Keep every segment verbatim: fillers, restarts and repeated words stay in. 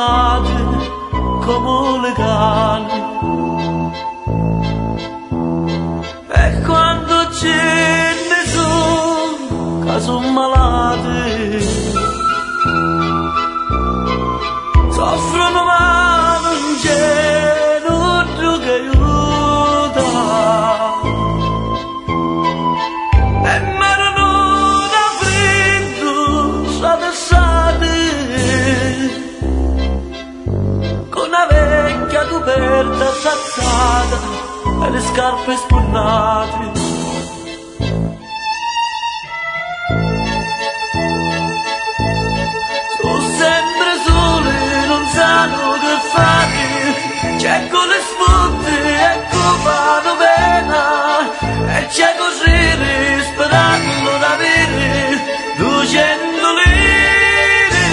nate come legali. E quando ce ne sono che sono malate, soffrono ma non c'è nulla che aiuta, e morano da freddo stradassate con una vecchia coperta sazzata e le scarpe sponnate. Sono sempre sole, non sanno che fare, c'è con le sputte e con fanno pena, e c'è così sperando d'avere duecento lire,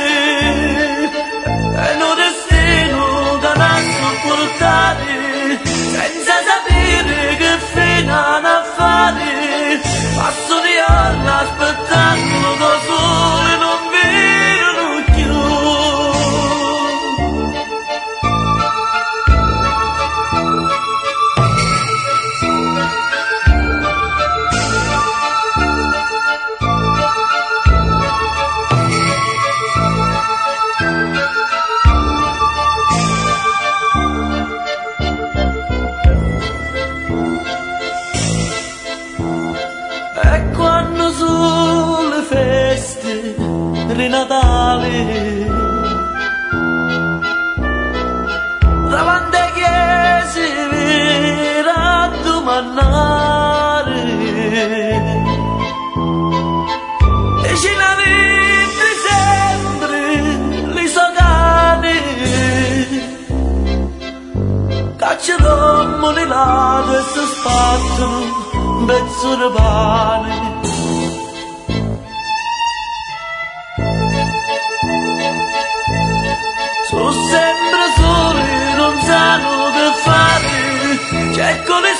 e lo destino da non sopportare, senza sapere che fine hanno a fare. Passo di anni aspettando da sole non vedono più. E quando sono le feste di Natale, davanti a chiese vera a domandare, e ce l'avete sempre li sogani, cacciano di lato e si spazzano un pezzo di pane. Sono sempre soli, non sanno che fare, c'è con